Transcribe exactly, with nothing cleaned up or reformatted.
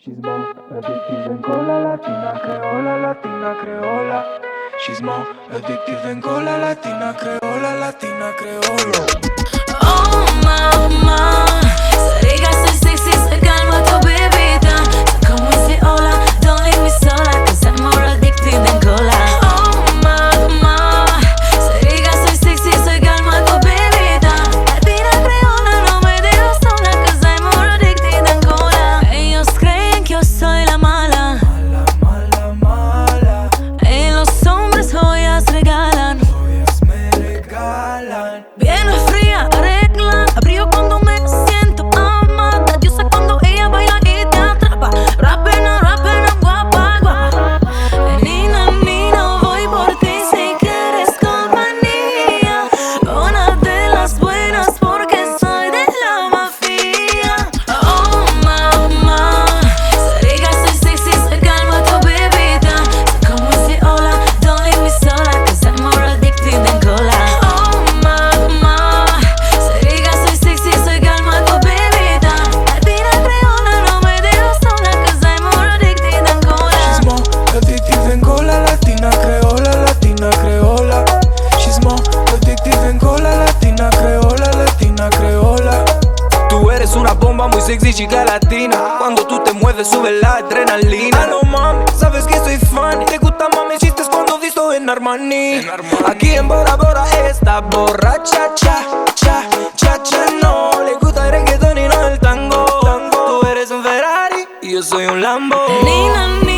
She's more addictive than cola, latina creola, latina creola. She's more addictive than cola, latina creola, latina creola. Oh mamá, se diga soy sexy, se calma tu bebida. So come and say hola, don't leave me sola, cause I'm more addicted than cola. Oh mamá, se diga soy sexy, se calma tu bebida. Latina creola, no me dejes sola, cause I'm more addicted than cola. Ellos creen que yo soy la mala, Mala, mala, mala. en los hombres joyas regalan, Joyas me regalan. viene fría, arregla, abrió cuando me siento amada, diosa cuando ella baila y te atrapa. Rapena, rapena, guapa, guapa. Nina, nina, voy por ti si quieres compañía. Una de las buenas porque soy de la mafia. Oh mamá, se diga soy sexy, se calma tu bebida. So come and say hola, don't leave me sola, cause I'm more addicted than cola. Oh mamá, se diga soy sexy, se calma tu bebida. Latina creola, no me dejes sola, cause I'm more addicted than cola. She's more addictive than cola, latina creola, latina creola. She's more addictive than cola, latina creola, latina creola. Tú eres una bomba muy sexy, chica latina. Cuando tú te mueves sube la adrenalina. No mami, sabes que soy fan. Te gusta mami chistes cuando visto en Armani. Aquí en Bora Bora está borracha, cha, cha, cha, cha. No le gusta el reggaetón y no el tango. Tú eres un Ferrari y yo soy un Lambo. Nina,